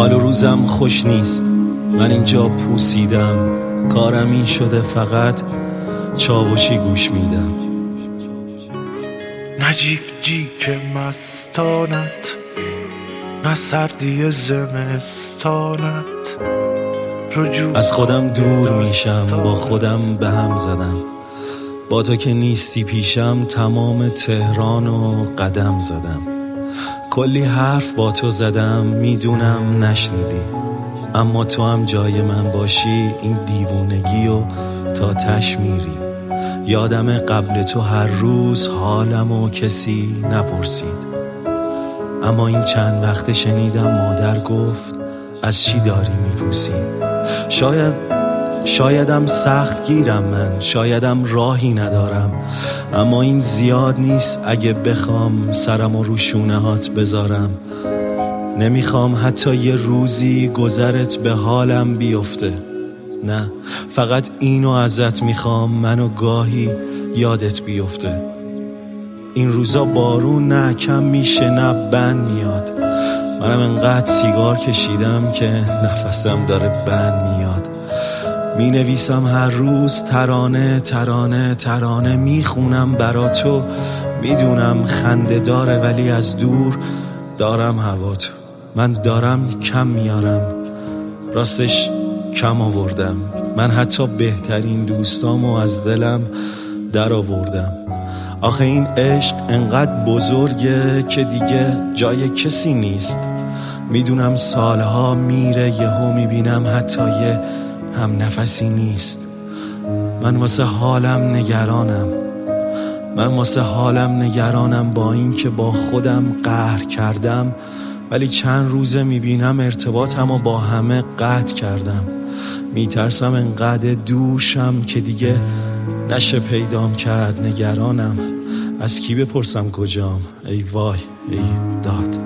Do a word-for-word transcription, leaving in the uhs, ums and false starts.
حال و روزم خوش نیست، من اینجا پوسیدم، کارم این شده فقط چاوشی گوش میدم. نه جیک جیک مستانت، نه سردی زمستانت. از خودم دور میشم، با خودم به هم زدم. با تو که نیستی پیشم تمام تهران و قدم زدم. کلی حرف با تو زدم، میدونم نشنیدی، اما تو هم جای من باشی این دیوونگی و تا تش میری. یادم قبل تو هر روز حالم و کسی نپرسید، اما این چند وقت شنیدم مادر گفت از چی داری میپوسی. شاید شایدم سخت گیرم من، شایدم راهی ندارم، اما این زیاد نیست اگه بخوام سرم رو شونه هات بذارم. نمیخوام حتی یه روزی گذرت به حالم بیفته، نه فقط اینو ازت میخوام، منو گاهی یادت بیفته. این روزا بارون نه کم میشه نه بند میاد، منم انقدر سیگار کشیدم که نفسم داره بند میاد. می نویسم هر روز ترانه ترانه ترانه، میخونم برا تو، میدونم خنده داره ولی از دور دارم هواتو. من دارم کم میارم، راستش کم آوردم، من حتی بهترین دوستامو از دلم در آوردم. آخه این عشق انقدر بزرگه که دیگه جای کسی نیست. میدونم سالها میره یهو میبینم حتی یه هم نفسی نیست. من واسه حالم نگرانم، من واسه حالم نگرانم با این که با خودم قهر کردم، ولی چند روزه میبینم ارتباطم و با همه قطع کردم. میترسم انقدر دوشم که دیگه نشه پیدام کرد. نگرانم از کی بپرسم کجام، ای وای ای داد.